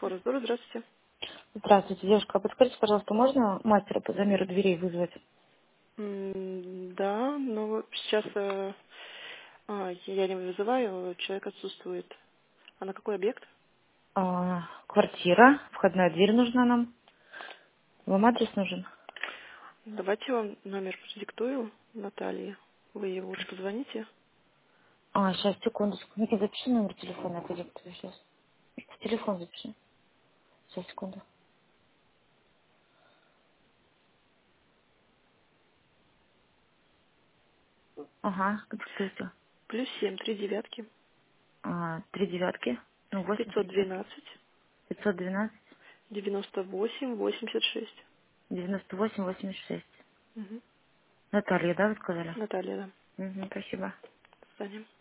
Форестдор, здравствуйте. Здравствуйте, девушка. А подскажите, пожалуйста, можно мастера по замеру дверей вызвать? Да, но вот сейчас я не вызываю, человек отсутствует. А на какой объект? Квартира, входная дверь нужна нам. Вам адрес нужен? Давайте я вам номер продиктую, Натальи. Вы ей лучше позвоните. Сейчас, секундочку. Ники, запиши номер телефона, я подиктую сейчас. Телефон запиши. Сейчас, секунду. Ага, диктуйте. +7 3 девятки, Три девятки. Ну, восемь, три девятки. 512 512, 98 86. 98, 86. Угу. Наталья, да, вы сказали? Наталья, да. Угу, спасибо. До свидания.